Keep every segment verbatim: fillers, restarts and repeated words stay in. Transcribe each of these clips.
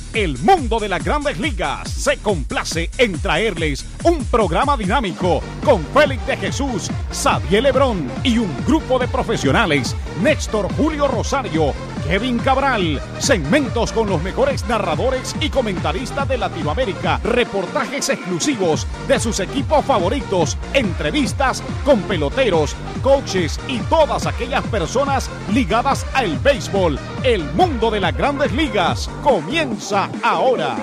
El mundo de las grandes ligas se complace en traerles un programa dinámico con Félix de Jesús, Xavier Lebrón y un grupo de profesionales, Néstor Julio Rosario, Kevin Cabral, segmentos con los mejores narradores y comentaristas de Latinoamérica, reportajes exclusivos de sus equipos favoritos, entrevistas con peloteros, coaches y todas aquellas personas ligadas al béisbol. El mundo de las grandes ligas comienza ahora.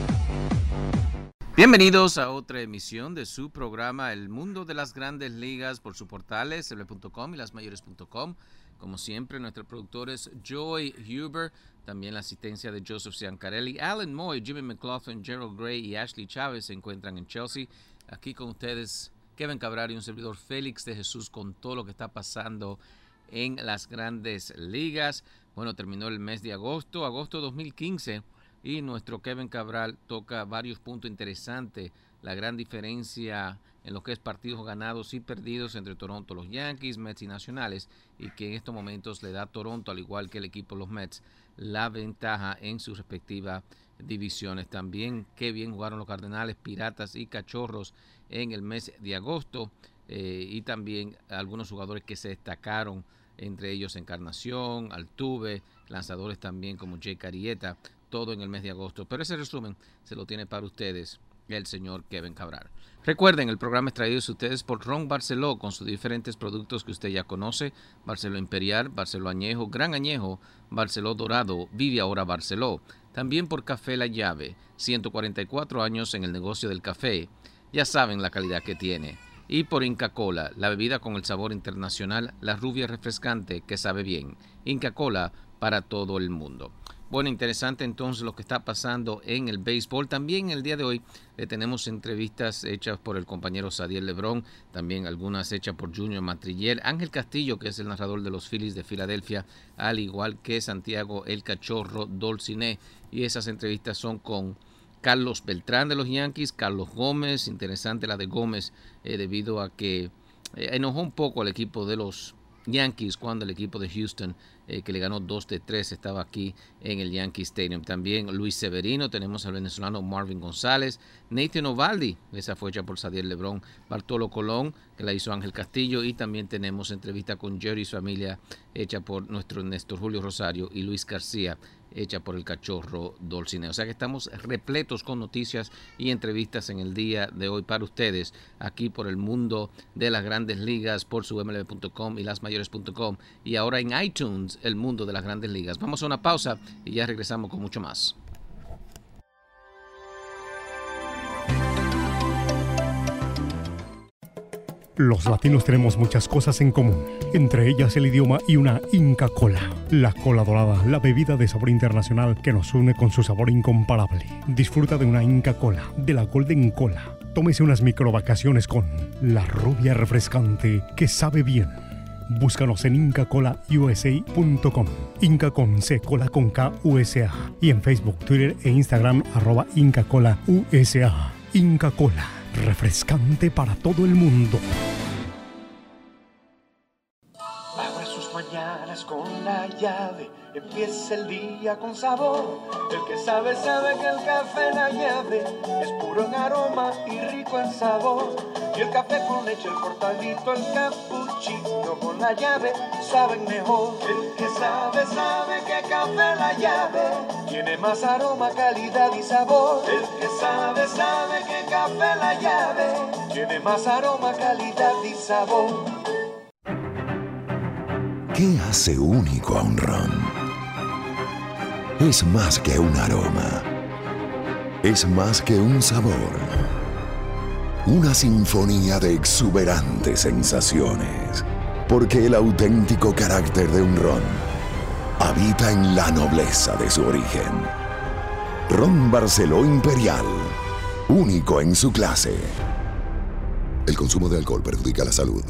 Bienvenidos a otra emisión de su programa El Mundo de las Grandes Ligas por sus portales el punto com y las mayores punto com. Como siempre, nuestros productores Joy Huber, también la asistencia de Joseph Ciancarelli, Alan Moy, Jimmy McLaughlin, Gerald Gray y Ashley Chávez se encuentran en Chelsea. Aquí con ustedes Kevin Cabral y un servidor Félix de Jesús con todo lo que está pasando en las Grandes Ligas. Bueno, terminó el mes de agosto, agosto dos mil quince, y nuestro Kevin Cabral toca varios puntos interesantes. La gran diferencia en lo que es partidos ganados y perdidos entre Toronto, los Yankees, Mets y Nacionales, y que en estos momentos le da a Toronto, al igual que el equipo de los Mets, la ventaja en sus respectivas divisiones. También qué bien jugaron los Cardenales, Piratas y Cachorros en el mes de agosto, eh, y también algunos jugadores que se destacaron, entre ellos Encarnación, Altuve, lanzadores también como Jake Arrieta, todo en el mes de agosto. Pero ese resumen se lo tiene para ustedes el señor Kevin Cabral. Recuerden, el programa es traído a ustedes por Ron Barceló, con sus diferentes productos que usted ya conoce: Barceló Imperial, Barceló Añejo, Gran Añejo, Barceló Dorado, Vive Ahora Barceló. También por Café La Llave, ciento cuarenta y cuatro años en el negocio del café. Ya saben la calidad que tiene. Y por Inca Kola, la bebida con el sabor internacional, la rubia refrescante que sabe bien. Inca Kola para todo el mundo. Bueno, interesante entonces lo que está pasando en el béisbol. También el día de hoy eh, tenemos entrevistas hechas por el compañero Xavier Lebrón, también algunas hechas por Junior Matriller, Ángel Castillo, que es el narrador de los Phillies de Filadelfia, al igual que Santiago el Cachorro Dolciné. Y esas entrevistas son con Carlos Beltrán de los Yankees, Carlos Gómez, interesante la de Gómez, eh, debido a que eh, enojó un poco al equipo de los Yankees cuando el equipo de Houston, eh, que le ganó dos de tres, estaba aquí en el Yankee Stadium. También Luis Severino, tenemos al venezolano Marvin González, Nathan Ovaldi, esa fue hecha por Xavier Lebrón, Bartolo Colón, que la hizo Ángel Castillo, y también tenemos entrevista con Jerry y su familia, hecha por nuestro Néstor Julio Rosario, y Luis García, hecha por el Cachorro Dolciné. O sea que estamos repletos con noticias y entrevistas en el día de hoy para ustedes, aquí por el mundo de las grandes ligas, por su M L B punto com y las mayores punto com, y ahora en iTunes, el mundo de las grandes ligas. Vamos a una pausa y ya regresamos con mucho más. Los latinos tenemos muchas cosas en común, entre ellas el idioma y una Inca Kola. La cola dorada, la bebida de sabor internacional que nos une con su sabor incomparable. Disfruta de una Inca Kola, de la Golden Cola. Tómese unas microvacaciones con la rubia refrescante que sabe bien. Búscanos en inca cola u s a punto com, Inca con C, cola con K, U S A, y en Facebook, Twitter e Instagram, arroba Inca Kola U S A. Inca Kola, refrescante para todo el mundo. Abra sus mañanas con la llave, empieza el día con sabor. El que sabe, sabe que el café La Llave es puro en aroma y rico en sabor. Y el café con leche, el cortadito, el cappuccino con La Llave saben mejor. El que sabe, sabe que Café La Llave tiene más aroma, calidad y sabor. El que sabe, sabe que Café La Llave tiene más aroma, calidad y sabor. ¿Qué hace único a un ron? Es más que un aroma. Es más que un sabor. Una sinfonía de exuberantes sensaciones. Porque el auténtico carácter de un ron habita en la nobleza de su origen. Ron Barceló Imperial, único en su clase. El consumo de alcohol perjudica la salud.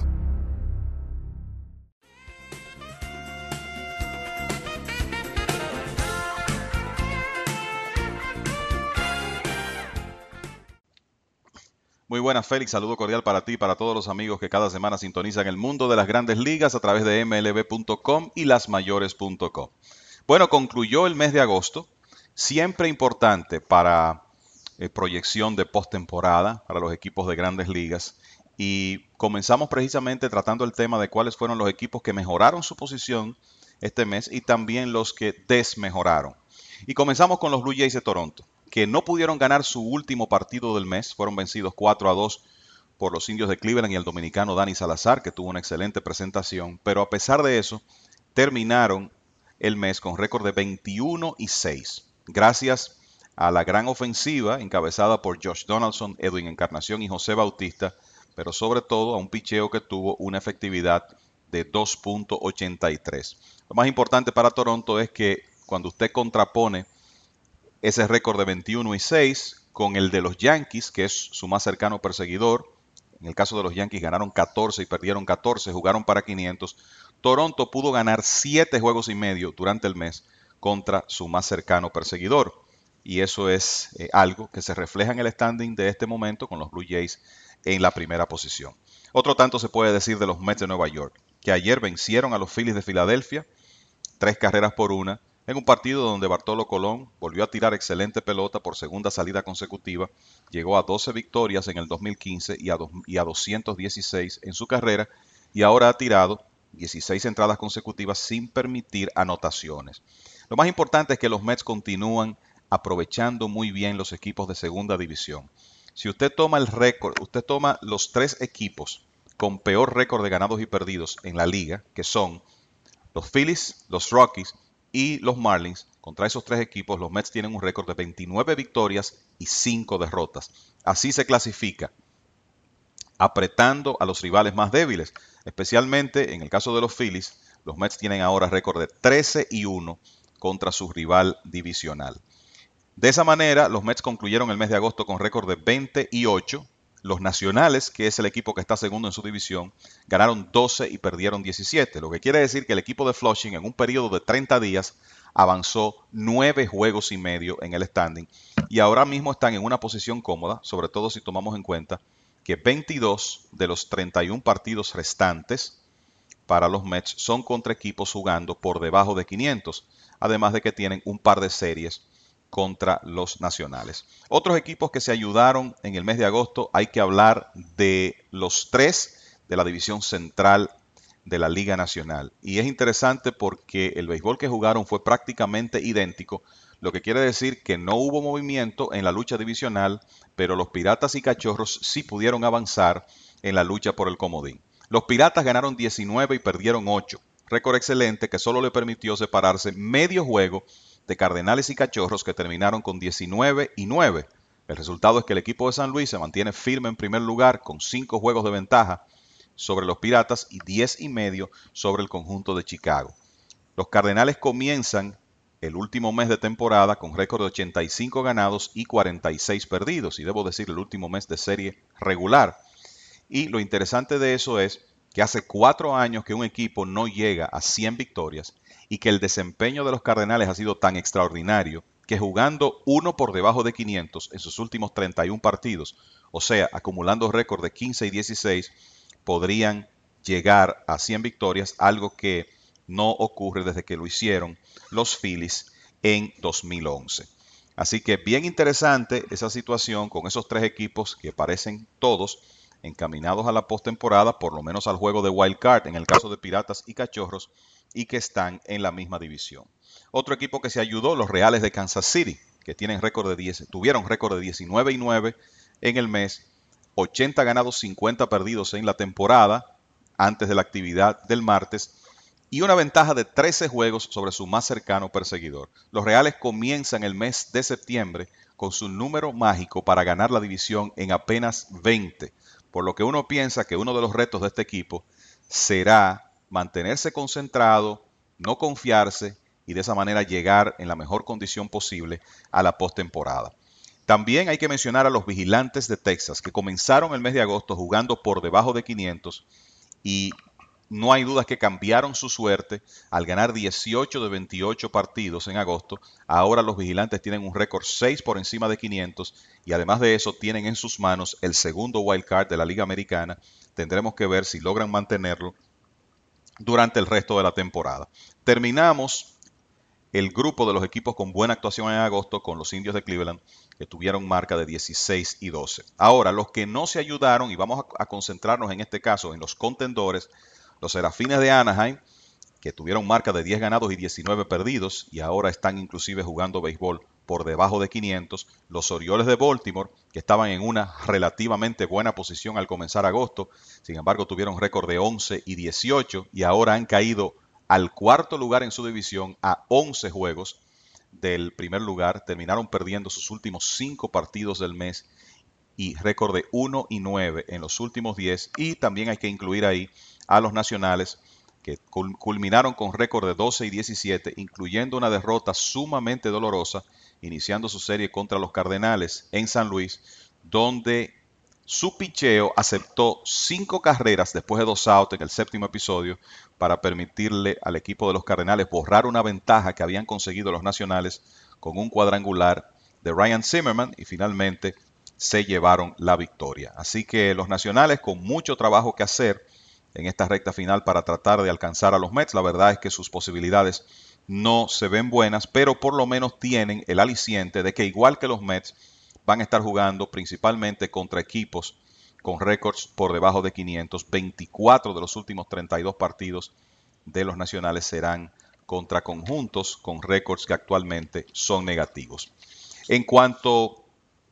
Muy buenas, Félix. Saludo cordial para ti y para todos los amigos que cada semana sintonizan el mundo de las grandes ligas a través de M L B punto com y las mayores punto com. Bueno, concluyó el mes de agosto siempre importante para eh, proyección de postemporada para los equipos de grandes ligas. Y comenzamos precisamente tratando el tema de cuáles fueron los equipos que mejoraron su posición este mes y también los que desmejoraron. Y comenzamos con los Blue Jays de Toronto, que no pudieron ganar su último partido del mes. Fueron vencidos cuatro a dos por los Indios de Cleveland y el dominicano Dani Salazar, que tuvo una excelente presentación. Pero a pesar de eso, terminaron el mes con récord de veintiuno y seis. Gracias a la gran ofensiva encabezada por Josh Donaldson, Edwin Encarnación y José Bautista, pero sobre todo a un picheo que tuvo una efectividad de dos punto ochenta y tres. Lo más importante para Toronto es que cuando usted contrapone ese récord de veintiuno y seis con el de los Yankees, que es su más cercano perseguidor, en el caso de los Yankees ganaron catorce y perdieron catorce, jugaron para quinientos, Toronto pudo ganar siete juegos y medio durante el mes contra su más cercano perseguidor. Y eso es eh, algo que se refleja en el standing de este momento con los Blue Jays en la primera posición. Otro tanto se puede decir de los Mets de Nueva York, que ayer vencieron a los Phillies de Filadelfia, tres carreras por una, en un partido donde Bartolo Colón volvió a tirar excelente pelota por segunda salida consecutiva, llegó a doce victorias en el dos mil quince y a, do, y a doscientos dieciséis en su carrera, y ahora ha tirado dieciséis entradas consecutivas sin permitir anotaciones. Lo más importante es que los Mets continúan aprovechando muy bien los equipos de segunda división. Si usted toma el récord, usted toma los tres equipos con peor récord de ganados y perdidos en la liga, que son los Phillies, los Rockies y los Marlins. Contra esos tres equipos, los Mets tienen un récord de veintinueve victorias y cinco derrotas. Así se clasifica, apretando a los rivales más débiles. Especialmente en el caso de los Phillies, los Mets tienen ahora récord de trece y uno contra su rival divisional. De esa manera, los Mets concluyeron el mes de agosto con récord de veinte y ocho. Los Nacionales, que es el equipo que está segundo en su división, ganaron doce y perdieron diecisiete, lo que quiere decir que el equipo de Flushing en un periodo de treinta días avanzó nueve juegos y medio en el standing y ahora mismo están en una posición cómoda, sobre todo si tomamos en cuenta que veintidós de los treinta y uno partidos restantes para los Mets son contra equipos jugando por debajo de quinientos, además de que tienen un par de series contra los Nacionales. Otros equipos que se ayudaron en el mes de agosto, hay que hablar de los tres de la división central de la Liga Nacional. Y es interesante porque el béisbol que jugaron fue prácticamente idéntico, lo que quiere decir que no hubo movimiento en la lucha divisional, pero los Piratas y Cachorros sí pudieron avanzar en la lucha por el comodín. Los Piratas ganaron diecinueve y perdieron ocho, récord excelente que solo le permitió separarse medio juego de Cardenales y Cachorros, que terminaron con diecinueve y nueve. El resultado es que el equipo de San Luis se mantiene firme en primer lugar con cinco juegos de ventaja sobre los Piratas y diez y medio sobre el conjunto de Chicago. Los Cardenales comienzan el último mes de temporada con récord de ochenta y cinco ganados y cuarenta y seis perdidos, y debo decir el último mes de serie regular. Y lo interesante de eso es que hace cuatro años que un equipo no llega a cien victorias y que el desempeño de los Cardenales ha sido tan extraordinario que jugando uno por debajo de quinientos en sus últimos treinta y uno partidos, o sea, acumulando récord de quince y dieciséis, podrían llegar a cien victorias, algo que no ocurre desde que lo hicieron los Phillies en dos mil once. Así que bien interesante esa situación con esos tres equipos que parecen todos encaminados a la postemporada, por lo menos al juego de Wild Card en el caso de Piratas y Cachorros, y que están en la misma división. Otro equipo que se ayudó, los Reales de Kansas City, que tienen récord de diez, tuvieron récord de diecinueve y nueve en el mes, ochenta ganados, cincuenta perdidos en la temporada antes de la actividad del martes y una ventaja de trece juegos sobre su más cercano perseguidor. Los Reales comienzan el mes de septiembre con su número mágico para ganar la división en apenas veinte, por lo que uno piensa que uno de los retos de este equipo será mantenerse concentrado, no confiarse y de esa manera llegar en la mejor condición posible a la postemporada. También hay que mencionar a los Vigilantes de Texas, que comenzaron el mes de agosto jugando por debajo de quinientos y no hay dudas que cambiaron su suerte al ganar dieciocho de veintiocho partidos en agosto. Ahora los Vigilantes tienen un récord seis por encima de quinientos y además de eso tienen en sus manos el segundo wild card de la Liga Americana. Tendremos que ver si logran mantenerlo durante el resto de la temporada. Terminamos el grupo de los equipos con buena actuación en agosto con los Indios de Cleveland, que tuvieron marca de dieciséis y doce. Ahora, los que no se ayudaron, y vamos a, a concentrarnos en este caso en los contendores, los Serafines de Anaheim, que tuvieron marca de diez ganados y diecinueve perdidos, y ahora están inclusive jugando béisbol por debajo de quinientos. Los Orioles de Baltimore, que estaban en una relativamente buena posición al comenzar agosto, sin embargo tuvieron récord de once y dieciocho, y ahora han caído al cuarto lugar en su división a once juegos del primer lugar. Terminaron perdiendo sus últimos cinco partidos del mes y récord de uno y nueve en los últimos diez. Y también hay que incluir ahí a los Nacionales, que culminaron con récord de doce y diecisiete, incluyendo una derrota sumamente dolorosa, iniciando su serie contra los Cardenales en San Luis, donde su picheo aceptó cinco carreras después de dos outs en el séptimo episodio para permitirle al equipo de los Cardenales borrar una ventaja que habían conseguido los Nacionales con un cuadrangular de Ryan Zimmerman, y finalmente se llevaron la victoria. Así que los Nacionales, con mucho trabajo que hacer en esta recta final para tratar de alcanzar a los Mets, la verdad es que sus posibilidades no se ven buenas, pero por lo menos tienen el aliciente de que, igual que los Mets, van a estar jugando principalmente contra equipos con récords por debajo de quinientos. veinticuatro de los últimos treinta y dos partidos de los Nacionales serán contra conjuntos con récords que actualmente son negativos. En cuanto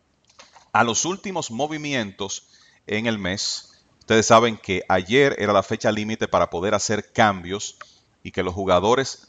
a los últimos movimientos en el mes, ustedes saben que ayer era la fecha límite para poder hacer cambios y que los jugadores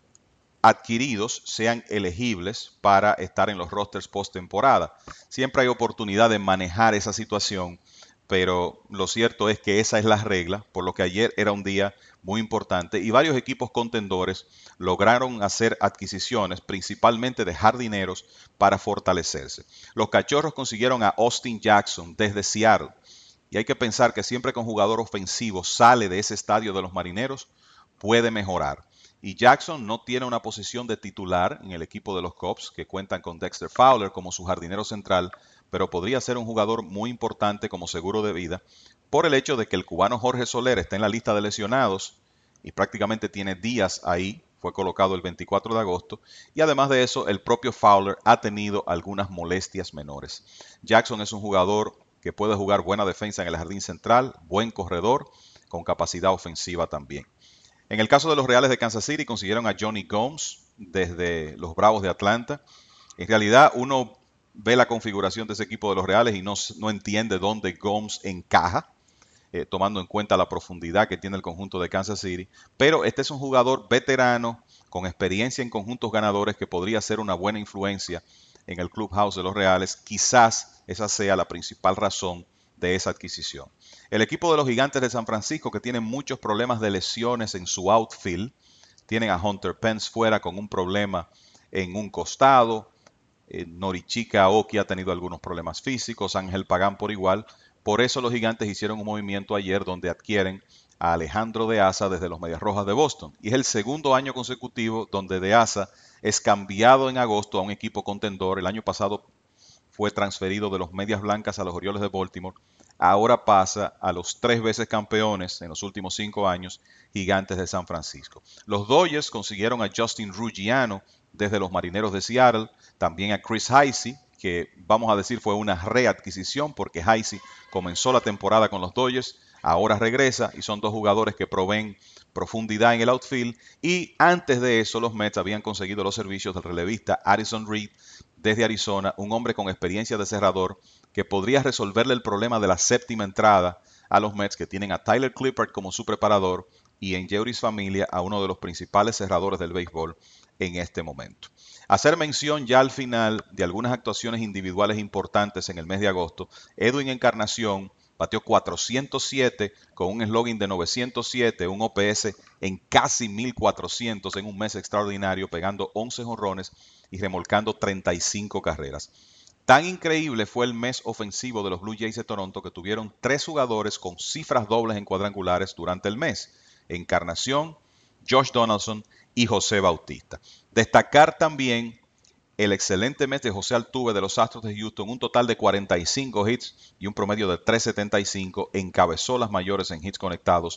adquiridos sean elegibles para estar en los rosters postemporada. Siempre hay oportunidad de manejar esa situación, pero lo cierto es que esa es la regla, por lo que ayer era un día muy importante y varios equipos contendores lograron hacer adquisiciones, principalmente de jardineros, para fortalecerse. Los Cachorros consiguieron a Austin Jackson desde Seattle, y hay que pensar que siempre que un jugador ofensivo sale de ese estadio de los Marineros, puede mejorar. Y Jackson no tiene una posición de titular en el equipo de los Cubs, que cuentan con Dexter Fowler como su jardinero central, pero podría ser un jugador muy importante como seguro de vida por el hecho de que el cubano Jorge Soler está en la lista de lesionados y prácticamente tiene días ahí, fue colocado el veinticuatro de agosto, y además de eso el propio Fowler ha tenido algunas molestias menores. Jackson es un jugador que puede jugar buena defensa en el jardín central, buen corredor, con capacidad ofensiva también. En el caso de los Reales de Kansas City, consiguieron a Johnny Gomes desde los Bravos de Atlanta. En realidad, uno ve la configuración de ese equipo de los Reales y no, no entiende dónde Gomes encaja, eh, tomando en cuenta la profundidad que tiene el conjunto de Kansas City. Pero este es un jugador veterano, con experiencia en conjuntos ganadores, que podría ser una buena influencia en el clubhouse de los Reales. Quizás esa sea la principal razón de esa adquisición. El equipo de los Gigantes de San Francisco, que tienen muchos problemas de lesiones en su outfield, tienen a Hunter Pence fuera con un problema en un costado, eh, Norichika Aoki ha tenido algunos problemas físicos, Ángel Pagán por igual. Por eso los Gigantes hicieron un movimiento ayer donde adquieren a Alejandro De Asa desde los Medias Rojas de Boston, y es el segundo año consecutivo donde De Asa es cambiado en agosto a un equipo contendor. El año pasado fue transferido de los Medias Blancas a los Orioles de Baltimore. Ahora pasa a los tres veces campeones en los últimos cinco años, Gigantes de San Francisco. Los Dodgers consiguieron a Justin Ruggiano desde los Marineros de Seattle, también a Chris Heisey, que vamos a decir fue una readquisición porque Heisey comenzó la temporada con los Dodgers, ahora regresa y son dos jugadores que proveen profundidad en el outfield. Y antes de eso los Mets habían conseguido los servicios del relevista Addison Reed desde Arizona, un hombre con experiencia de cerrador que podría resolverle el problema de la séptima entrada a los Mets, que tienen a Tyler Clippard como su preparador y en Jeurys Familia a uno de los principales cerradores del béisbol en este momento. Hacer mención ya al final de algunas actuaciones individuales importantes en el mes de agosto. Edwin Encarnación batió cuatrocientos siete con un slogan de novecientos siete, un O P S en casi mil cuatrocientos en un mes extraordinario, pegando once jonrones y remolcando treinta y cinco carreras. Tan increíble fue el mes ofensivo de los Blue Jays de Toronto que tuvieron tres jugadores con cifras dobles en cuadrangulares durante el mes: Encarnación, Josh Donaldson y José Bautista. Destacar también el excelente mes de José Altuve de los Astros de Houston, un total de cuarenta y cinco hits y un promedio de tres setenta y cinco, encabezó las mayores en hits conectados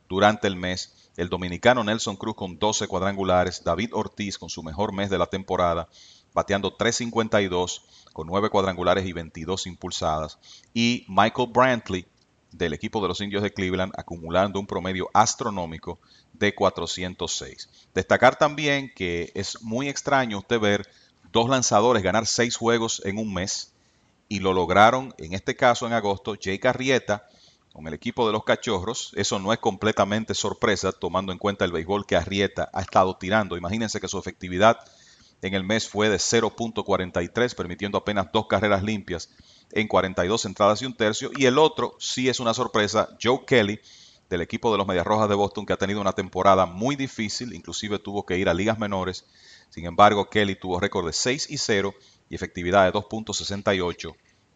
durante el mes. El dominicano Nelson Cruz con doce cuadrangulares, David Ortiz con su mejor mes de la temporada, bateando tres cincuenta y dos con nueve cuadrangulares y veintidós impulsadas. Y Michael Brantley del equipo de los Indios de Cleveland acumulando un promedio astronómico de cuatrocientos seis. Destacar también que es muy extraño usted ver dos lanzadores ganar seis juegos en un mes y lo lograron en este caso en agosto Jake Arrieta con el equipo de los Cachorros. Eso no es completamente sorpresa tomando en cuenta el béisbol que Arrieta ha estado tirando. Imagínense que su efectividad en el mes fue de cero punto cuarenta y tres, permitiendo apenas dos carreras limpias en cuarenta y dos entradas y un tercio. Y el otro sí es una sorpresa, Joe Kelly, del equipo de los Medias Rojas de Boston, que ha tenido una temporada muy difícil, inclusive tuvo que ir a ligas menores. Sin embargo, Kelly tuvo récord de seis y cero y efectividad de dos punto sesenta y ocho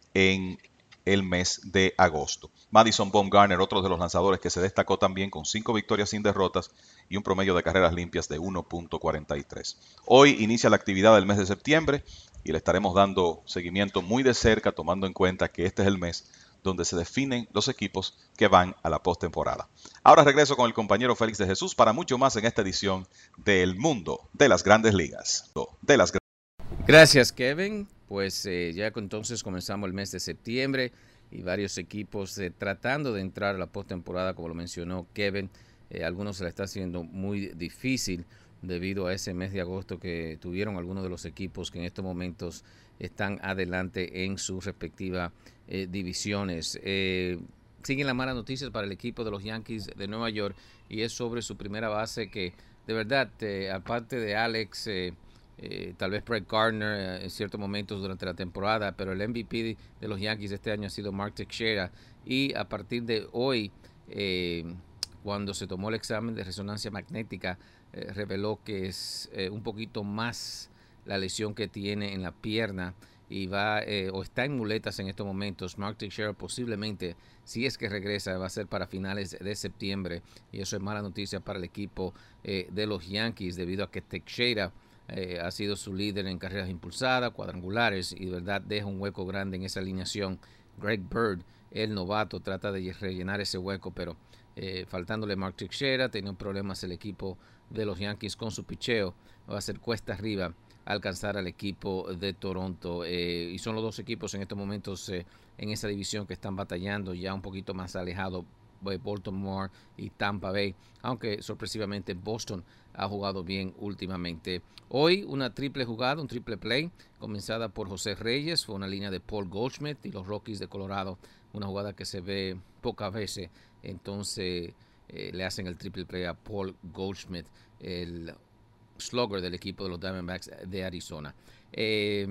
en el mes de agosto. Madison Bumgarner, otro de los lanzadores que se destacó también con cinco victorias sin derrotas y un promedio de carreras limpias de uno punto cuarenta y tres. Hoy inicia la actividad del mes de septiembre y le estaremos dando seguimiento muy de cerca, tomando en cuenta que este es el mes donde se definen los equipos que van a la postemporada. Ahora regreso con el compañero Félix de Jesús para mucho más en esta edición del Mundo de las Grandes Ligas. De las... Gracias, Kevin. Pues eh, ya entonces comenzamos el mes de septiembre y varios equipos eh, tratando de entrar a la postemporada, como lo mencionó Kevin. Eh, algunos se le está haciendo muy difícil debido a ese mes de agosto que tuvieron algunos de los equipos que en estos momentos están adelante en sus respectivas eh, divisiones. Eh, siguen las malas noticias para el equipo de los Yankees de Nueva York y es sobre su primera base que de verdad, eh, aparte de Alex... Eh, Eh, tal vez Brett Gardner eh, en ciertos momentos durante la temporada, pero el M V P de, de los Yankees este año ha sido Mark Teixeira y a partir de hoy, eh, cuando se tomó el examen de resonancia magnética, eh, reveló que es eh, un poquito más la lesión que tiene en la pierna y va eh, o está en muletas en estos momentos. Mark Teixeira posiblemente, si es que regresa, va a ser para finales de septiembre y eso es mala noticia para el equipo eh, de los Yankees debido a que Teixeira Eh, ha sido su líder en carreras impulsadas, cuadrangulares y de verdad deja un hueco grande en esa alineación. Greg Bird, el novato, trata de rellenar ese hueco, pero eh, faltándole Mark Teixeira, teniendo problemas el equipo de los Yankees con su picheo, va a ser cuesta arriba alcanzar al equipo de Toronto eh, y son los dos equipos en estos momentos eh, en esa división que están batallando ya un poquito más alejado, Baltimore y Tampa Bay, aunque sorpresivamente Boston ha jugado bien últimamente. Hoy una triple jugada, un triple play, comenzada por José Reyes, fue una línea de Paul Goldschmidt y los Rockies de Colorado, una jugada que se ve pocas veces, entonces eh, le hacen el triple play a Paul Goldschmidt, el slugger del equipo de los Diamondbacks de Arizona. Eh,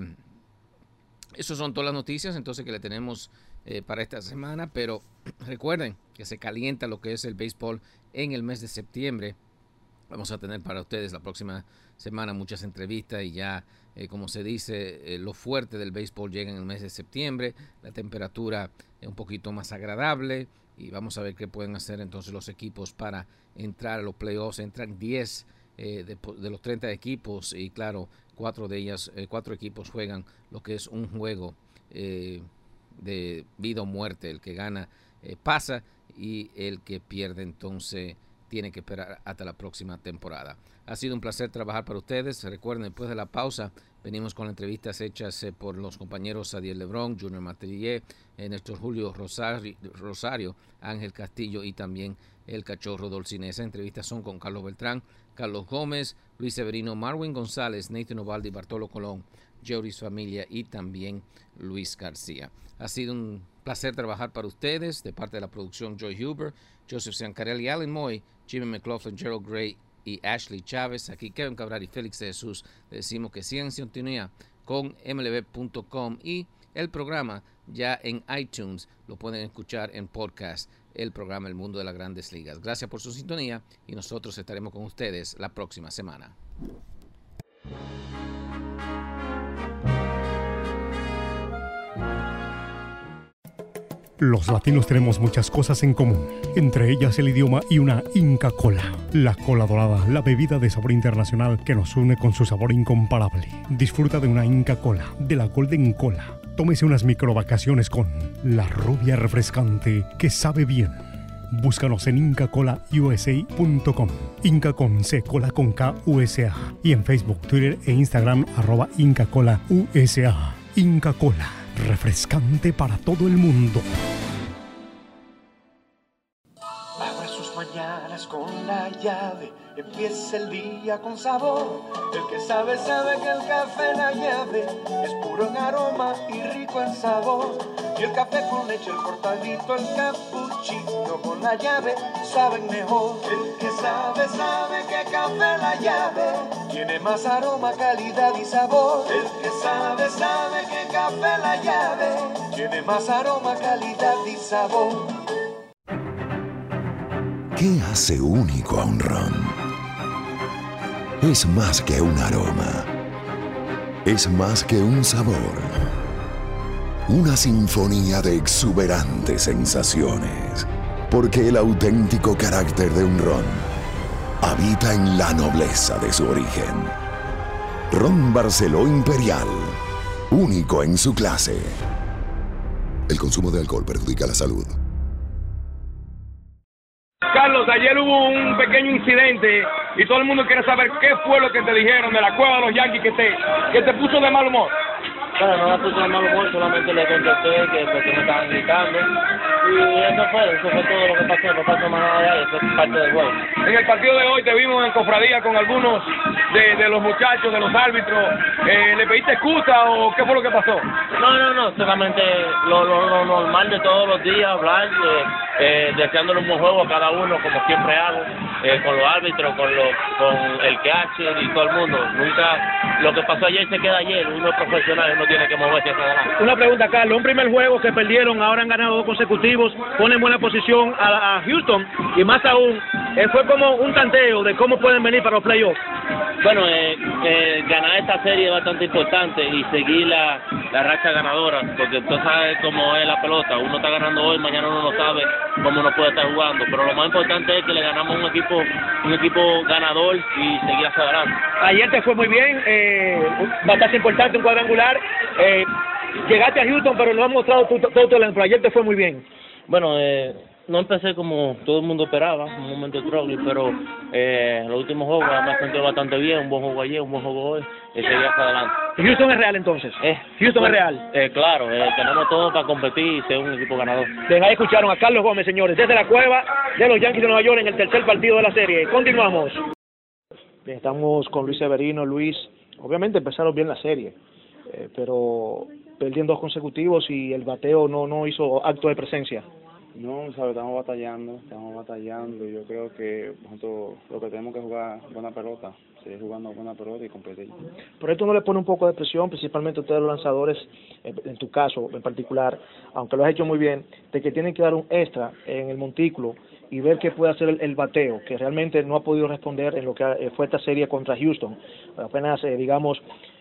esas son todas las noticias entonces que le tenemos Eh, para esta semana, pero recuerden que se calienta lo que es el béisbol en el mes de septiembre. Vamos a tener para ustedes la próxima semana muchas entrevistas y ya, eh, como se dice, eh, lo fuerte del béisbol llega en el mes de septiembre. La temperatura es un poquito más agradable y vamos a ver qué pueden hacer entonces los equipos para entrar a los playoffs. Entran diez eh, de, de los treinta equipos y claro, cuatro de ellas, eh, cuatro equipos juegan lo que es un juego eh, de vida o muerte. El que gana eh, pasa y el que pierde entonces tiene que esperar hasta la próxima temporada. Ha sido un placer trabajar para ustedes. Recuerden, después de la pausa venimos con entrevistas hechas eh, por los compañeros Adiel Lebrón, Junior Matrillier, eh, Néstor Julio Rosario, Rosario, Ángel Castillo y también el Cachorro Dolcine. Esas entrevistas son con Carlos Beltrán, Carlos Gómez, Luis Severino, Marwin González, Nathan Ovaldi, Bartolo Colón, Joris Familia y también Luis García. Ha sido un placer trabajar para ustedes de parte de la producción Joy Huber, Joseph Ciancarelli, Alan Moy, Jimmy McLaughlin, Gerald Gray y Ashley Chávez. Aquí Kevin Cabral y Félix de Jesús le decimos que sigan en sintonía con M L B punto com y el programa ya en iTunes lo pueden escuchar en podcast, el programa El Mundo de las Grandes Ligas. Gracias por su sintonía y nosotros estaremos con ustedes la próxima semana. Los latinos tenemos muchas cosas en común, entre ellas el idioma y una Inca Kola. La Cola Dorada, la bebida de sabor internacional que nos une con su sabor incomparable. Disfruta de una Inca Kola, de la Golden Cola. Tómese unas microvacaciones con la rubia refrescante que sabe bien. Búscanos en inca cola u s a punto com. Inca con C, cola con K, U S A. Y en Facebook, Twitter e Instagram, arroba Inca Cola U S A. Inca Cola, refrescante para todo el mundo. Abra sus mañanas con la llave, empieza el día con sabor. El que sabe, sabe que el café La Llave es puro en aroma y rico en sabor. Y el café con leche, el cortadito, el cappuccino con La Llave saben mejor. El que sabe, sabe que café La Llave tiene más aroma, calidad y sabor. El que sabe, sabe que café La Llave tiene más aroma, calidad y sabor. ¿Qué hace único a un ron? Es más que un aroma. Es más que un sabor. Una sinfonía de exuberantes sensaciones. Porque el auténtico carácter de un ron habita en la nobleza de su origen. Ron Barceló Imperial, único en su clase. El consumo de alcohol perjudica la salud. Carlos, ayer hubo un pequeño incidente y todo el mundo quiere saber qué fue lo que te dijeron de la cueva de los Yankees que te, que te puso de mal humor. Bueno, no me puse de mal humor, solamente le contesté que porque me estaban gritando. Y eso fue, eso fue todo lo que pasó, no pasó más nada de ahí, eso es parte del juego. En el partido de hoy te vimos en cofradía con algunos de, de los muchachos, de los árbitros. Eh, ¿Le pediste excusa o qué fue lo que pasó? No, no, no, solamente lo, lo, lo normal de todos los días, hablar, eh, eh, deseándole un buen juego a cada uno, como siempre hago, eh, con los árbitros, con, los, con el catcher y todo el mundo. Nunca, lo que pasó ayer se queda ayer, uno es profesional, uno tiene que moverse hacia adelante. Una pregunta, Carlos, un primer juego que perdieron, ahora han ganado dos consecutivos, ponen buena posición a, a Houston, y más aún, eh, fue como un tanteo de cómo pueden venir para los playoffs. Bueno, eh, eh, ganar esta serie es bastante importante y seguir la, la racha ganadora, porque tú sabes cómo es la pelota, uno está ganando hoy, mañana uno no sabe cómo uno puede estar jugando, pero lo más importante es que le ganamos un equipo un equipo ganador y seguir hacia adelante. Ayer te fue muy bien, eh, bastante importante, un cuadrangular, eh, llegaste a Houston, pero no has mostrado todo tu talento, pero ayer te fue muy bien. Bueno, eh, no empecé como todo el mundo esperaba, un momento de trouble, pero eh, los últimos juegos me sentí bastante bien, un buen juego ayer, un buen juego hoy, y seguir hacia adelante. ¿Houston es real entonces? Eh, ¿Houston bueno, es real? Eh, claro, eh, tenemos todo para competir y ser un equipo ganador. Desde ahí escucharon a Carlos Gómez, señores, desde la cueva de los Yankees de Nueva York en el tercer partido de la serie. Continuamos. Bien, estamos con Luis Severino. Luis, obviamente empezaron bien la serie, eh, pero perdiendo dos consecutivos y el bateo no, no hizo acto de presencia. No, ¿sabes? Estamos batallando, estamos batallando y yo creo que nosotros lo que tenemos que jugar buena pelota, seguir jugando buena pelota y competir. Por esto no le pone un poco de presión, principalmente a ustedes los lanzadores, en tu caso en particular, aunque lo has hecho muy bien, de que tienen que dar un extra en el montículo y ver qué puede hacer el, el bateo, que realmente no ha podido responder en lo que fue esta serie contra Houston. Apenas, eh, digamos,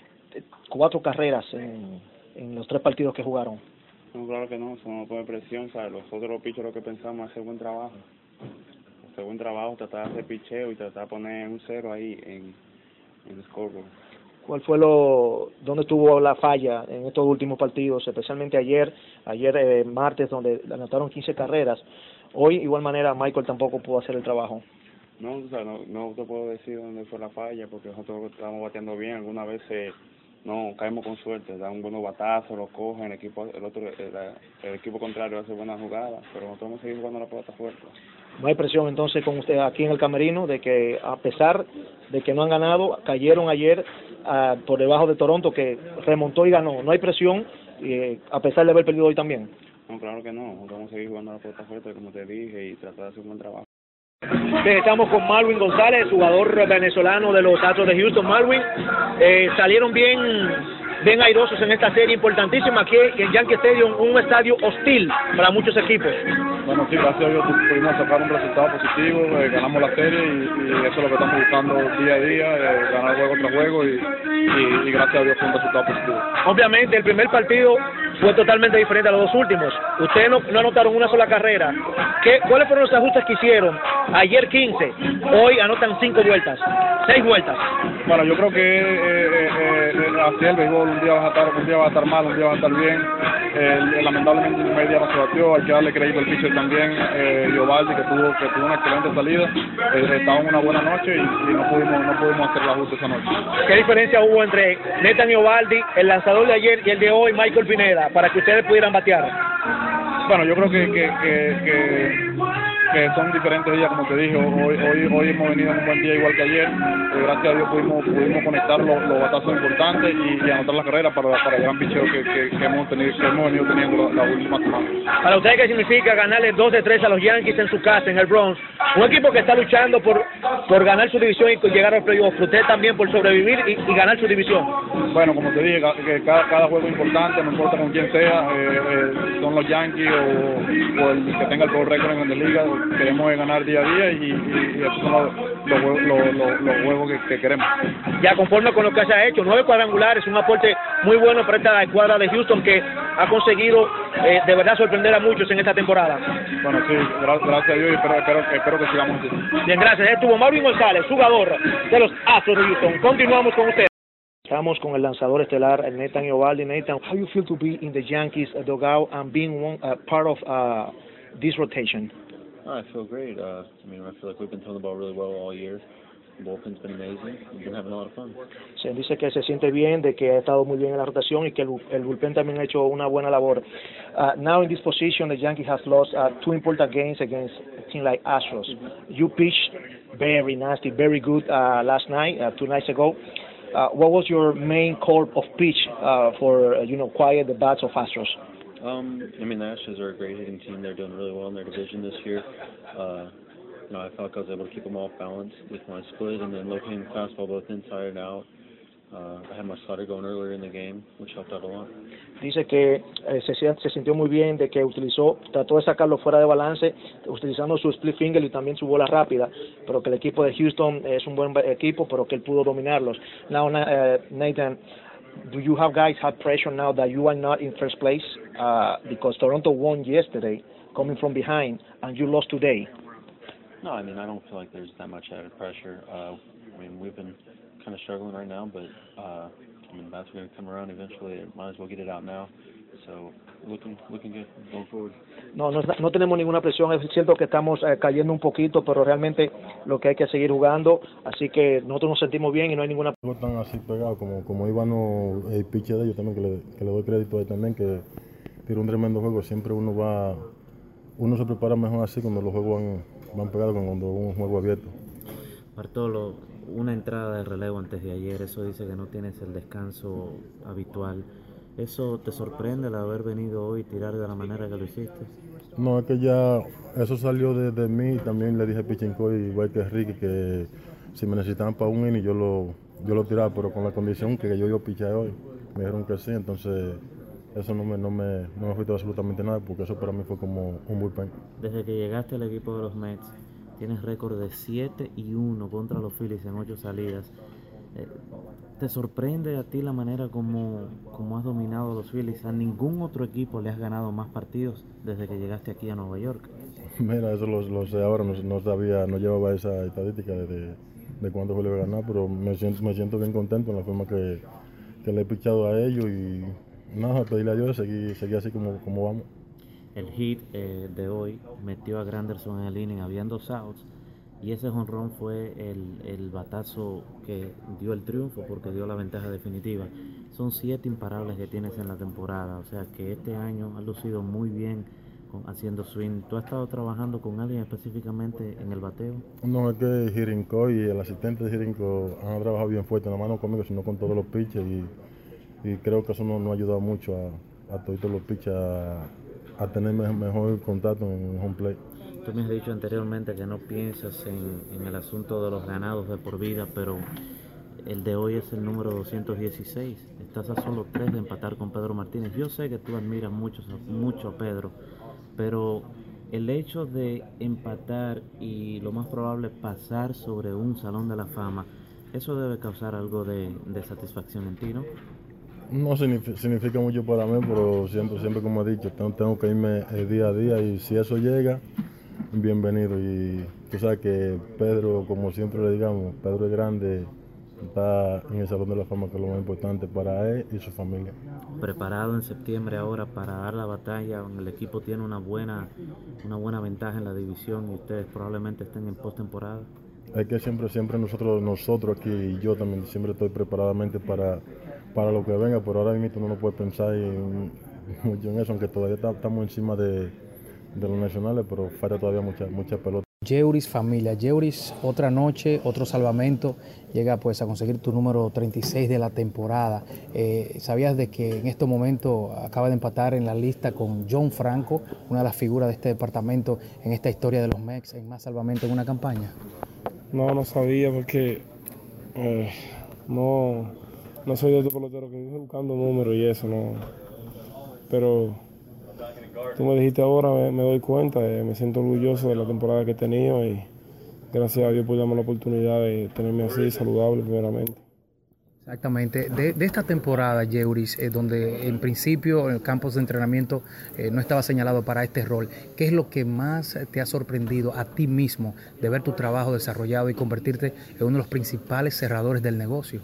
cuatro carreras en, en los tres partidos que jugaron. No, claro que no, eso no pone presión, ¿sabes? Los otros pichos lo que pensamos es hacer buen trabajo. Hacer buen trabajo, tratar de hacer picheo y tratar de poner un cero ahí en, en el scoreboard. ¿Cuál fue lo, dónde tuvo la falla en estos últimos partidos, especialmente ayer, ayer eh, martes, donde anotaron quince carreras? Hoy, igual manera, Michael tampoco pudo hacer el trabajo. No, o sea, no, no te puedo decir dónde fue la falla, porque nosotros estamos bateando bien, algunas veces no caemos con suerte, dan un buenos batazos, lo cogen, el equipo el otro el, el equipo contrario hace buenas jugadas, pero nosotros vamos a seguir jugando la pelota fuerte. No hay presión entonces con usted aquí en el camerino de que a pesar de que no han ganado, cayeron ayer uh, por debajo de Toronto, que remontó y ganó. No hay presión eh, a pesar de haber perdido hoy también. No, claro que no, nosotros vamos a seguir jugando la pelota fuerte como te dije y tratar de hacer un buen trabajo. Estamos con Marwin González, jugador venezolano de los Astros de Houston. Marwin, eh, salieron bien bien airosos en esta serie importantísima aquí en Yankee Stadium, un estadio hostil para muchos equipos. Bueno, sí, gracias a Dios pudimos sacar un resultado positivo, eh, ganamos la serie y, y eso es lo que estamos buscando día a día, eh, ganar juego tras juego y, y, y gracias a Dios fue un resultado positivo. Obviamente el primer partido fue totalmente diferente a los dos últimos. Ustedes no, no anotaron una sola carrera. ¿Qué, ¿Cuáles fueron los ajustes que hicieron? Ayer quince, hoy anotan cinco vueltas, seis vueltas. Bueno, yo creo que eh, eh, eh, así el béisbol, un día vas a estar, un día vas a estar mal, un día vas a estar bien. Eh, lamentablemente en media no se batió, hay que darle crédito al pitcher también, eh, Giovaldi, que tuvo, que tuvo una excelente salida, eh, estaba en una buena noche y, y no pudimos, no pudimos hacer el ajuste esa noche. ¿Qué diferencia hubo entre Nathan Giovaldi, el lanzador de ayer, y el de hoy, Michael Pineda, para que ustedes pudieran batear? Bueno, yo creo que, que, que, que, que son diferentes días, como te dije. Hoy, hoy, hoy hemos venido en un buen día igual que ayer. Eh, gracias a Dios pudimos, pudimos conectar los, los batazos importantes y, y anotar las carreras para, para el gran picheo que, que, que, hemos tenido, que hemos venido teniendo la, la última semana. Para ustedes, ¿qué significa ganarle dos de tres a los Yankees en su casa, en el Bronx? Un equipo que está luchando por, por ganar su división y llegar al playoff. Usted también por sobrevivir y, y ganar su división. Bueno, como te dije, que cada, cada juego es importante, no importa con quién sea. Eh, eh, son los Yankees o, o el que tenga el peor récord en la liga. Queremos ganar día a día y, y, y esos son los, los, los, los, los juegos que, que queremos. Ya conforme con lo que se ha hecho, nueve cuadrangulares, un aporte muy bueno para esta escuadra de Houston que ha conseguido eh, de verdad sorprender a muchos en esta temporada. Bueno, sí, gracias a Dios y espero, espero, espero que sigamos así. Bien, gracias. Estuvo Marvin González, jugador de los Astros de Houston. Continuamos con usted. Estamos con el lanzador estelar Nathan Giovaldi. Nathan, how you feel to be in the Yankees dugout and being one uh, part of uh, this rotation? Oh, I feel great. Uh, I mean, I feel like we've been throwing the ball really well all year. The bullpen's been amazing. We've been having a lot of fun. Se dice que se siente bien, de que ha estado muy bien en la rotación y que el, el bullpen también ha hecho una buena labor. Uh, now in this position, the Yankees has lost uh, two important games against a team like Astros. Mm-hmm. You pitched very nasty, very good uh, last night, uh, two nights ago. Uh, what was your main call of pitch uh, for uh, you know quiet the bats of Astros? Um, I mean, the Astros are a great hitting team. They're doing really well in their division this year. Uh, you know, I felt like I was able to keep them off balance with my split and then locating the fastball both inside and out. Uh, I had my slider going earlier in the game, which helped out a lot. Dice que eh, se, se sintió muy bien, de que utilizó, trató de sacarlo fuera de balance, utilizando su split finger y también su bola rápida, pero que el equipo de Houston es un buen equipo, pero que él pudo dominarlos. Now, uh, Nathan, do you have guys have pressure now that you are not in first place? Uh, because Toronto won yesterday, coming from behind, and you lost today. No, I mean, I don't feel like there's that much added pressure. Uh, I mean, we've been kind of struggling right now, but uh, I mean, that's going to come around eventually. Might as well get it out now. So, looking, looking good going forward. No, no, no tenemos ninguna presión. Es cierto que estamos eh, cayendo un poquito, pero realmente lo que hay que seguir jugando. Así que nosotros nos sentimos bien y no hay ninguna. No están así pegados como como Ivano, el pitcher de ellos también, que le, que le doy crédito a él también, que tiró un tremendo juego. Siempre uno va, uno se prepara mejor así cuando los juegos van, van pegados que cuando un juego abierto. Bartolo, una entrada de relevo antes de ayer, eso dice que no tienes el descanso habitual. ¿Eso te sorprende el haber venido hoy y tirar de la manera que lo hiciste? No, es que ya eso salió de, de mí. También le dije a Pitching Coach, igual que Ricky, que si me necesitaban para un inning yo lo, yo lo tiraba, pero con la condición que yo iba a pichar hoy. Me dijeron que sí, entonces eso no me, no me, no me afectó absolutamente nada, porque eso para mí fue como un bullpen. Desde que llegaste al equipo de los Mets, tienes récord de siete y uno contra los Phillies en ocho salidas. Eh, ¿Te sorprende a ti la manera como, como has dominado a los Phillies? ¿A ningún otro equipo le has ganado más partidos desde que llegaste aquí a Nueva York? Mira, eso lo, lo sé ahora, no, no sabía, no llevaba esa estadística de, de, de cuánto fue le iba a ganar, pero me siento, me siento bien contento en la forma que, que le he pichado a ellos y nada, pedirle a Dios seguir, seguir así como, como vamos. El hit eh, de hoy metió a Granderson en el inning, habían dos outs, y ese jonrón fue el, el batazo que dio el triunfo porque dio la ventaja definitiva. Son siete imparables que tienes en la temporada, o sea que este año has lucido muy bien con, haciendo swing. ¿Tú has estado trabajando con alguien específicamente en el bateo? No, es que Hirinko y el asistente de Hirinko han trabajado bien fuerte, no más no conmigo, sino con todos los pitchers, y, y creo que eso nos no ha ayudado mucho a, a todos los pitchers a, a tener mejor contacto en home plate. Tú me has dicho anteriormente que no piensas en, en el asunto de los ganados de por vida, pero el de hoy es el número doscientos dieciséis. Estás a solo tres de empatar con Pedro Martínez. Yo sé que tú admiras mucho, mucho a Pedro, pero el hecho de empatar y lo más probable pasar sobre un Salón de la Fama, eso debe causar algo de, de satisfacción en ti, ¿no? No significa, significa mucho para mí, pero siempre, siempre como he dicho, tengo, tengo que irme día a día y si eso llega, bienvenido. Y tú sabes que Pedro, como siempre le digamos, Pedro es grande está en el Salón de la Fama, que es lo más importante para él y su familia. Preparado en septiembre ahora para dar la batalla, el equipo tiene una buena, una buena ventaja en la división y ustedes probablemente estén en postemporada. Es que siempre, siempre nosotros, nosotros aquí y yo también siempre estoy preparadamente para, para lo que venga, pero ahora mismo uno no puede pensar en, mucho en eso, aunque todavía estamos encima de, de los nacionales, pero falta todavía mucha, mucha pelota. Yeuris familia, Yeuris otra noche, otro salvamento, llega pues a conseguir tu número treinta y seis de la temporada. Eh, ¿Sabías de que en este momento acaba de empatar en la lista con John Franco, una de las figuras de este departamento en esta historia de los Mex en más salvamento en una campaña? No, no sabía porque eh, no, no soy de estos peloteros que vive buscando números y eso, no. Pero tú me dijiste ahora, me, me doy cuenta, eh, me siento orgulloso de la temporada que he tenido y gracias a Dios por darme la oportunidad de tenerme así, saludable primeramente. Exactamente. De, de esta temporada, Yeuris, eh, donde en principio en el campus de entrenamiento eh, no estaba señalado para este rol, ¿qué es lo que más te ha sorprendido a ti mismo de ver tu trabajo desarrollado y convertirte en uno de los principales cerradores del negocio?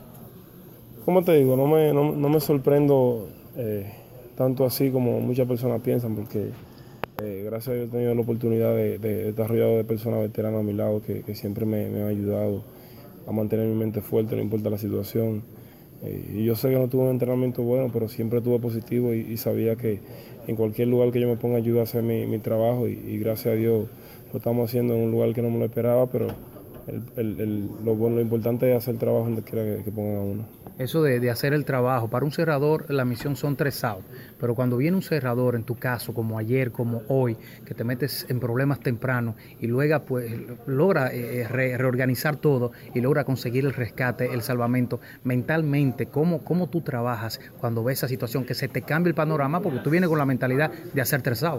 Como te digo, no me, no, no me sorprendo eh, tanto así como muchas personas piensan, porque eh, gracias a Dios he tenido la oportunidad de, de, de estar rodeado de personas veteranas a mi lado que, que siempre me, me han ayudado a mantener mi mente fuerte, no importa la situación. Eh, y yo sé que no tuve un entrenamiento bueno, pero siempre tuve positivo y, y sabía que en cualquier lugar que yo me ponga ayuda a hacer mi, mi trabajo y, y gracias a Dios lo estamos haciendo en un lugar que no me lo esperaba, pero el, el, el, lo, bueno, lo importante es hacer el trabajo donde quiera que, que pongan a uno. Eso de, de hacer el trabajo, para un cerrador la misión son tres outs, pero cuando viene un cerrador, en tu caso, como ayer, como hoy, que te metes en problemas temprano y luego pues logra eh, re, reorganizar todo y logra conseguir el rescate, el salvamento, mentalmente, ¿cómo, cómo tú trabajas cuando ves esa situación, que se te cambia el panorama, porque tú vienes con la mentalidad de hacer tres outs?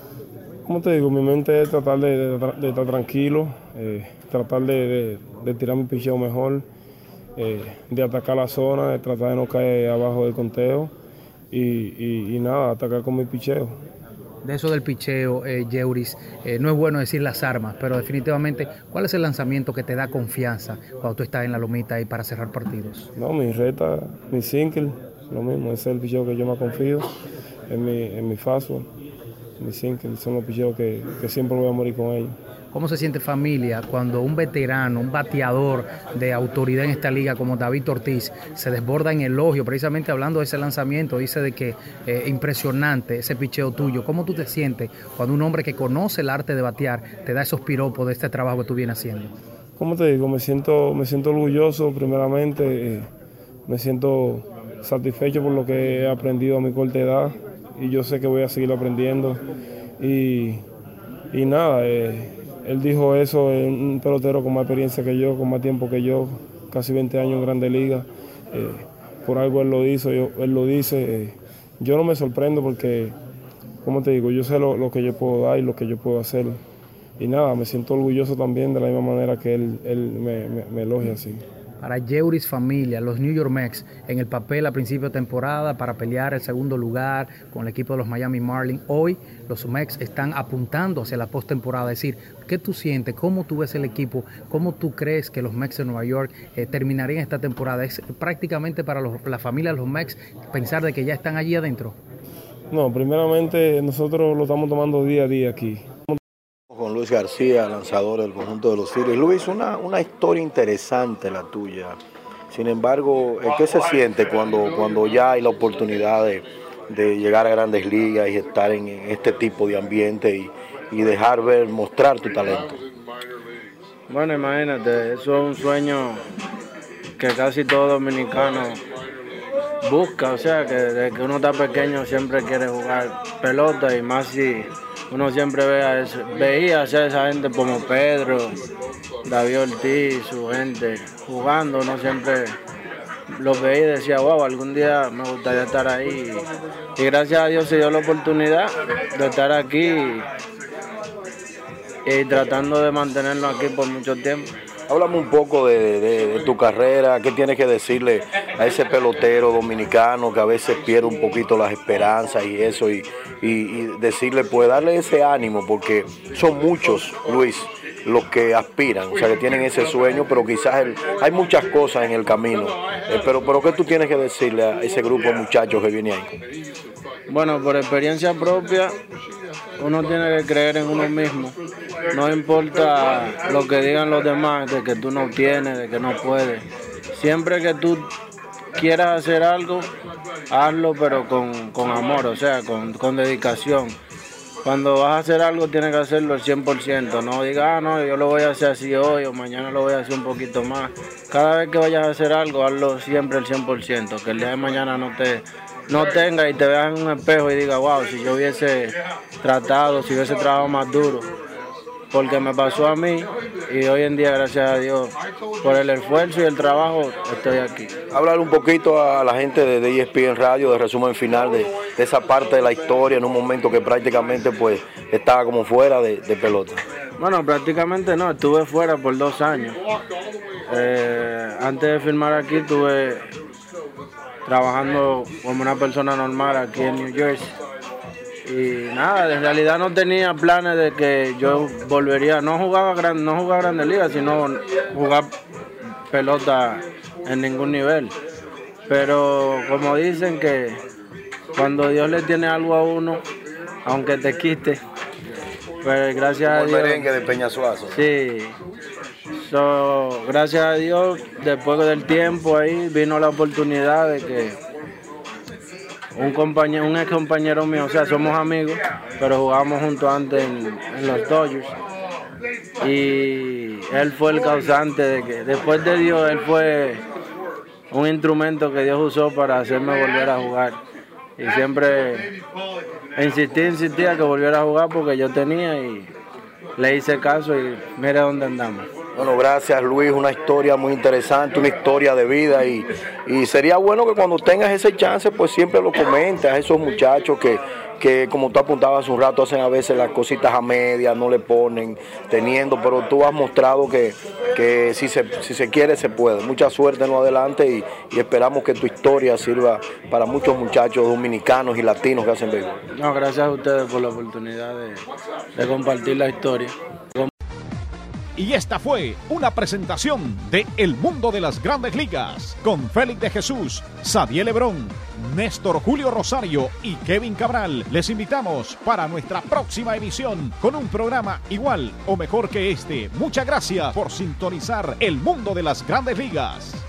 Como te digo, mi mente es tratar de, de, de estar tranquilo, eh, tratar de, de, de tirar mi picheo mejor, Eh, de atacar la zona, de tratar de no caer abajo del conteo y, y, y nada, atacar con mi picheo. De eso del picheo, eh, Yeuris, eh, no es bueno decir las armas, pero definitivamente, ¿cuál es el lanzamiento que te da confianza cuando tú estás en la lomita ahí para cerrar partidos? No, mi recta, mi single, lo mismo, ese es el picheo que yo más confío, en mi, en mi fastball, mi single, son los picheos que, que siempre voy a morir con ellos. ¿Cómo se siente familia cuando un veterano, un bateador de autoridad en esta liga como David Ortiz se desborda en elogio, precisamente hablando de ese lanzamiento, dice de que eh, impresionante ese picheo tuyo? ¿Cómo tú te sientes cuando un hombre que conoce el arte de batear te da esos piropos de este trabajo que tú vienes haciendo? Como te digo, me siento, me siento orgulloso primeramente, eh, me siento satisfecho por lo que he aprendido a mi corta edad y yo sé que voy a seguir aprendiendo y, y nada, eh, él dijo eso, un pelotero con más experiencia que yo, con más tiempo que yo, casi veinte años en Grandes Ligas. Eh, por algo él lo hizo, yo, él lo dice. Eh, yo no me sorprendo porque, como te digo, yo sé lo, lo que yo puedo dar y lo que yo puedo hacer. Y nada, me siento orgulloso también de la misma manera que él, él me, me, me elogia así. Para Yeuris familia, los New York Mets en el papel a principio de temporada para pelear el segundo lugar con el equipo de los Miami Marlins. Hoy los Mets están apuntando hacia la postemporada. Es decir, ¿qué tú sientes? ¿Cómo tú ves el equipo? ¿Cómo tú crees que los Mets de Nueva York eh, terminarían esta temporada? ¿Es prácticamente para los, la familia de los Mets pensar de que ya están allí adentro? No, primeramente nosotros lo estamos tomando día a día aquí. Con Luis García, lanzador del conjunto de los Phillies. Luis, una, una historia interesante la tuya. Sin embargo, ¿qué se siente cuando, cuando ya hay la oportunidad de, de llegar a Grandes Ligas y estar en este tipo de ambiente y, y dejar ver, mostrar tu talento? Bueno, imagínate, eso es un sueño que casi todo dominicano busca. O sea, que desde que uno está pequeño siempre quiere jugar pelota y más si uno siempre ve a ese, veía a esa gente como Pedro, David Ortiz, su gente jugando, uno siempre los veía y decía, wow, algún día me gustaría estar ahí. Y gracias a Dios se dio la oportunidad de estar aquí y, y tratando de mantenerlo aquí por mucho tiempo. Háblame un poco de, de, de tu carrera, qué tienes que decirle a ese pelotero dominicano que a veces pierde un poquito las esperanzas y eso, y, y, y decirle, pues darle ese ánimo, porque son muchos, Luis, los que aspiran, o sea, que tienen ese sueño, pero quizás el, hay muchas cosas en el camino. Eh, pero, pero ¿qué tú tienes que decirle a ese grupo de muchachos que viene ahí? Bueno, por experiencia propia, uno tiene que creer en uno mismo. No importa lo que digan los demás, de que tú no tienes, de que no puedes. Siempre que tú quieras hacer algo, hazlo, pero con, con amor, o sea, con, con dedicación. Cuando vas a hacer algo, tienes que hacerlo al cien por ciento. No digas, ah, no, yo lo voy a hacer así hoy o mañana lo voy a hacer un poquito más. Cada vez que vayas a hacer algo, hazlo siempre al cien por ciento. Que el día de mañana no te no tengas y te veas en un espejo y digas, wow, si yo hubiese tratado, si hubiese trabajado más duro. Porque me pasó a mí y hoy en día, gracias a Dios, por el esfuerzo y el trabajo, estoy aquí. Hablar un poquito a la gente de E S P N Radio, de resumen final de, de esa parte de la historia en un momento que prácticamente pues estaba como fuera de, de pelota. Bueno, prácticamente no, estuve fuera por dos años. Eh, antes de firmar aquí estuve trabajando como una persona normal aquí en New Jersey. Y nada, en realidad no tenía planes de que yo volvería, no jugaba gran, no jugaba Grandes Ligas, sino jugar pelota en ningún nivel. Pero como dicen que cuando Dios le tiene algo a uno, aunque te quite, pues gracias a Dios. Como el merengue de Peñasuazo. Sí. So, gracias a Dios, después del tiempo ahí vino la oportunidad de que un compañero, un ex compañero mío, o sea, somos amigos, pero jugábamos juntos antes en, en los Dodgers. Y él fue el causante de que, después de Dios, él fue un instrumento que Dios usó para hacerme volver a jugar. Y siempre insistí, insistía que volviera a jugar porque yo tenía y le hice caso y mire dónde andamos. Bueno, gracias Luis, una historia muy interesante, una historia de vida y, y sería bueno que cuando tengas ese chance pues siempre lo comentes a esos muchachos que, que como tú apuntabas hace un rato hacen a veces las cositas a medias, no le ponen, teniendo, pero tú has mostrado que, que si, se, si se quiere se puede. Mucha suerte en lo adelante y, y esperamos que tu historia sirva para muchos muchachos dominicanos y latinos que hacen béisbol. No, gracias a ustedes por la oportunidad de, de compartir la historia. Y esta fue una presentación de El Mundo de las Grandes Ligas con Félix de Jesús, Xavier Lebrón, Néstor Julio Rosario y Kevin Cabral. Les invitamos para nuestra próxima emisión con un programa igual o mejor que este. Muchas gracias por sintonizar El Mundo de las Grandes Ligas.